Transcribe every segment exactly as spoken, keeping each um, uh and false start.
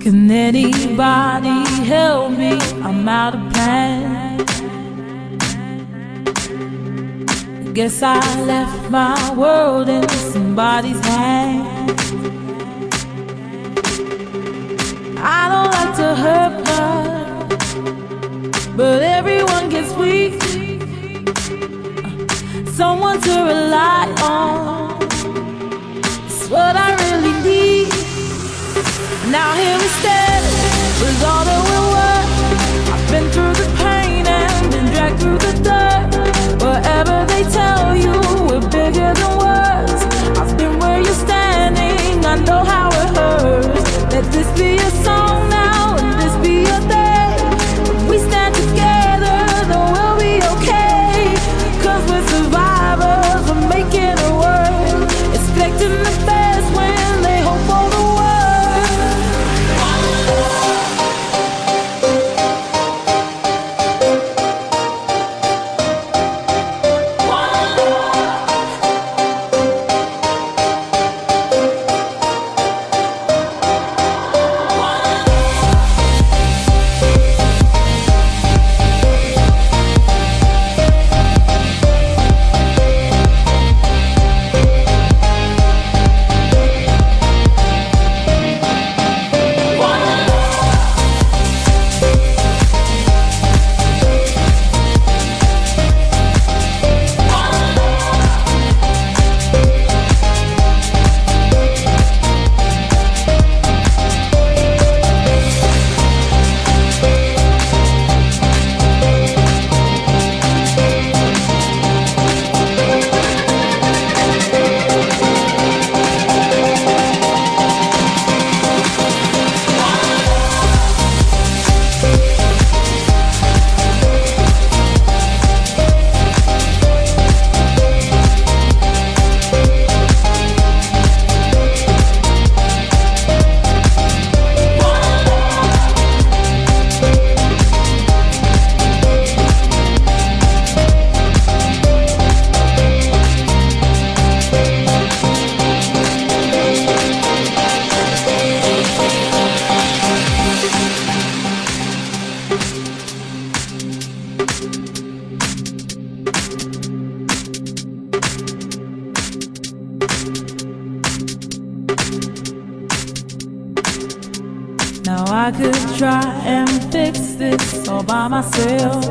Can anybody help me? I'm out of plan. Guess I left my world in somebody's hands. I don't like to hurt blood, but everyone gets weak. Someone to rely on, it's what I really need. Now here we stand, with all that we were. I've been through the pain and been dragged through the dirt. Whatever they tell you, we're bigger than words. I've been where you're standing, I know how it hurts. Let this be a song now, and this be your day. If we stand together, then we'll be okay. Cause we're survivors, we're making it work. Expecting the best when they hope for the worst. Now I could try and fix this all by myself,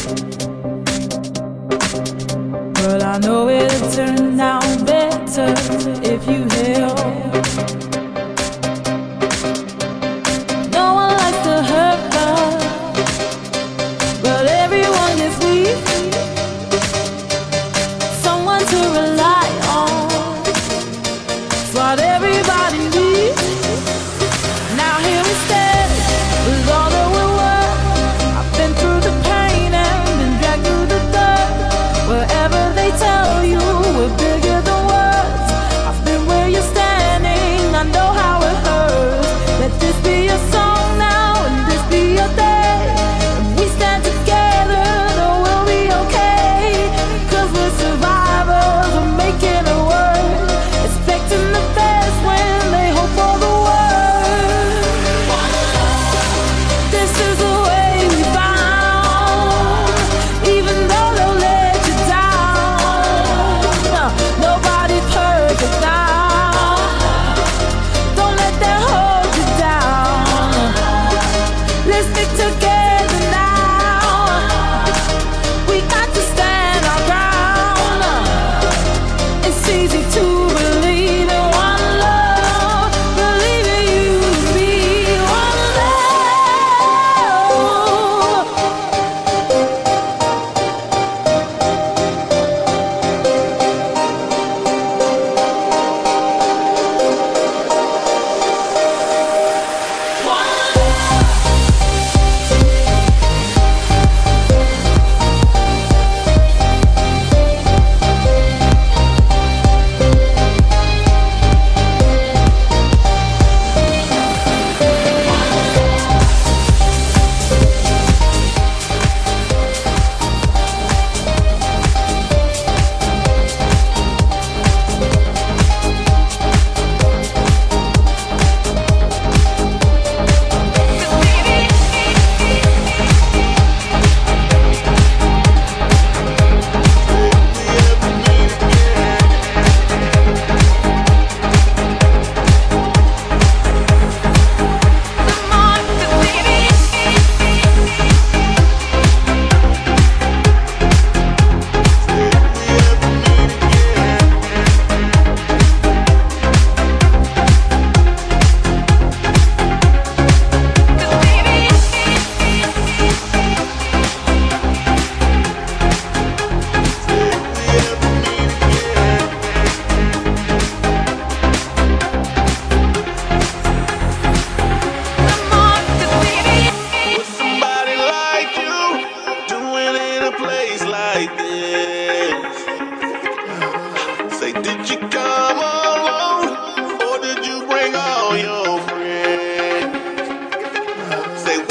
but I know it'll turn out better if you help. No one likes to hurt love, but everyone gets weak. Someone to rely on, it's what everybody needs. Now here we stand, with all that we were. I've been through the pain and been dragged through the dirt. Wherever they tell you, we're bigger than words. I've been where you're standing,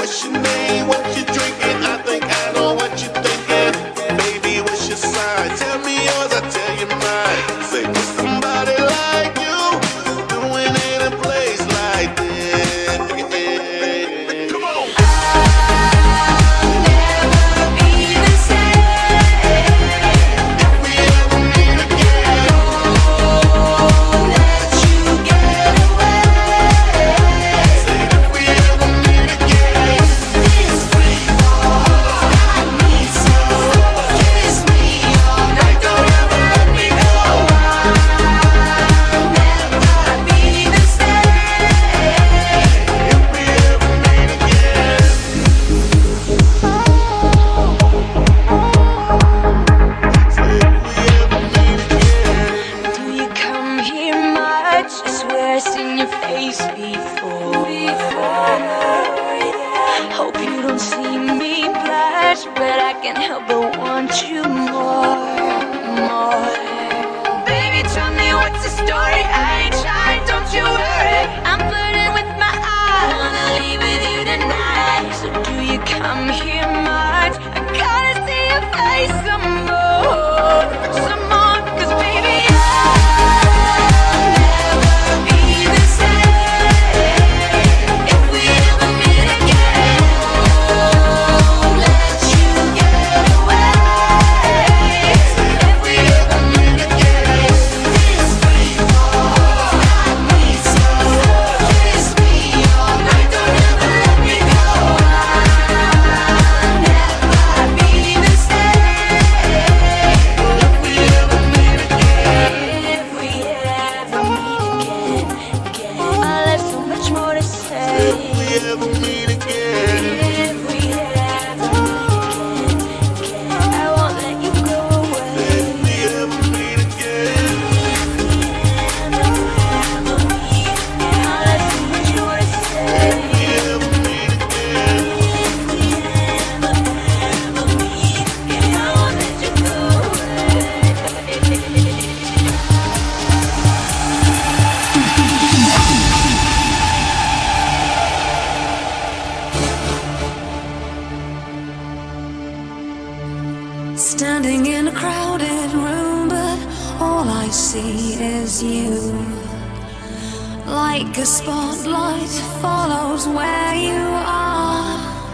what's your name, what you drinking? I think I know what you're thinking. Baby, what's your sign? Tell me yours, I tell you mine. Say, with somebody like you, doing it in a place like this. Come on. I'll never be the same. If we ever meet again, don't let you get away. Say, if we ever meet again, this free fall, I need some. Kiss me all night, don't ever let me go. I'll never be the same. If we ever meet again. Say, if we ever meet again. Do you come here much? I swear I've seen your face before. Hope you don't see me blush, but I can't help but want you more, more. Baby, tell me what's the story? I ain't shy, don't you worry. I'm flirting with my eyes, wanna leave with you tonight. So do you come here much? I gotta see your face some more, some more. 'Cause baby, I'll never be the same. If we ever meet again, don't let you get away. If we ever meet again, this free fall, I need some. Kiss me all night, don't ever let me go. I'll never be the same. If we ever meet again. If we ever meet again, again, I'll have so much more to say. If we ever meet again. If we ever meet again, again, I won't let you go away. If we ever meet again. Ever, ever meet again, I'll have so much more to say. If we ever meet again. If we ever, ever meet again, I won't let you go away. Standing in a crowded room, but all I see is you. Like a spotlight follows where you are.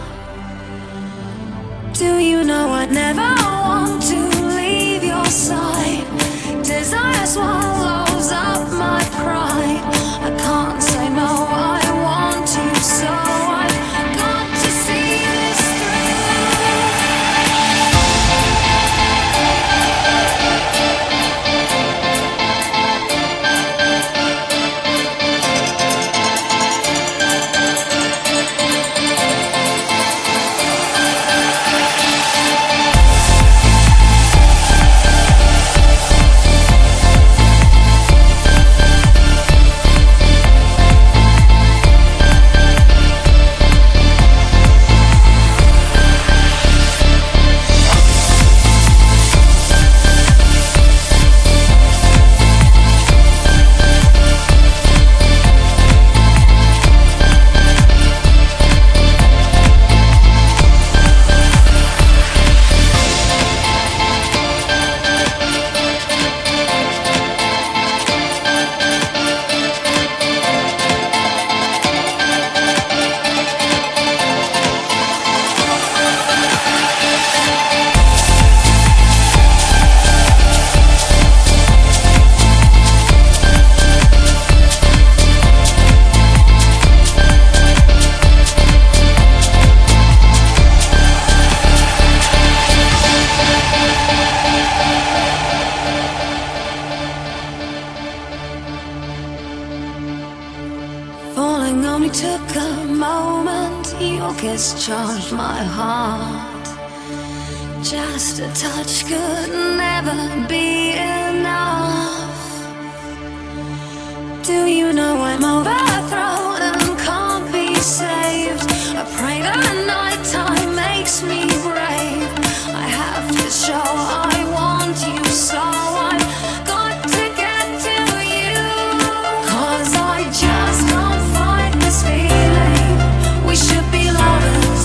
Do you know I'd never want to leave your side? Desire swallows up my pride. I can't say no, I want you so. I've got to see this through. Falling only took a moment. Your kiss charged my heart. Just a touch could never be enough. Do you know I'm overthrown and can't be saved? I pray the nighttime makes me brave. I have to show I want you so. I've got to get to you, 'cause I just can't fight this feeling. We should be lovers.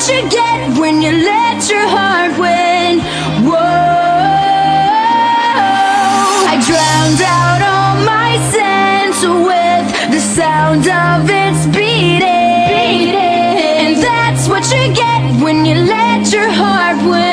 what you get when you let your heart win. Whoa, I drowned out all my sense with the sound of its beating. And that's what you get when you let your heart win.